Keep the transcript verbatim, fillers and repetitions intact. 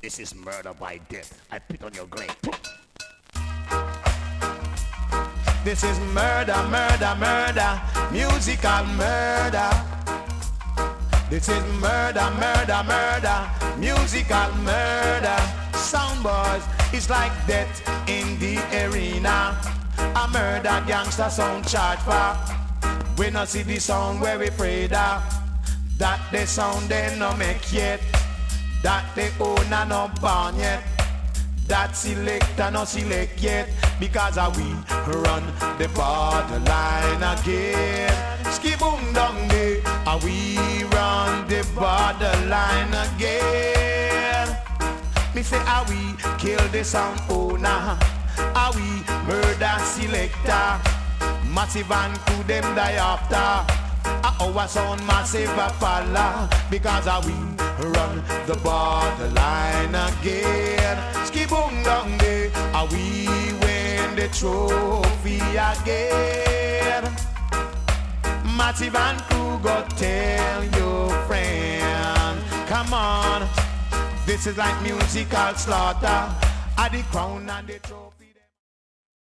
This is murder by death. I put on your grave. This is murder, murder, murder, musical murder. This is murder, murder, murder, musical murder. Sound boys, it's like death in the arena. A murder gangster sound charge for. We not see the sound where we pray that. That the sound they no make yet. That the owner no born yet. That selector no select yet. Because uh, we run the borderline again. Skiboom down there, uh, we run the borderline again. Me say, ah, we kill the sound owner. Ah, we murder selector. Massive and to them die after. Ah, our sound massive a follow. Because ah, we run the borderline again. Skiboom down there, ah, we win the trophy again. Massive and crew go tell your friend. Come on, this is like musical slaughter. At the crown and the trophy.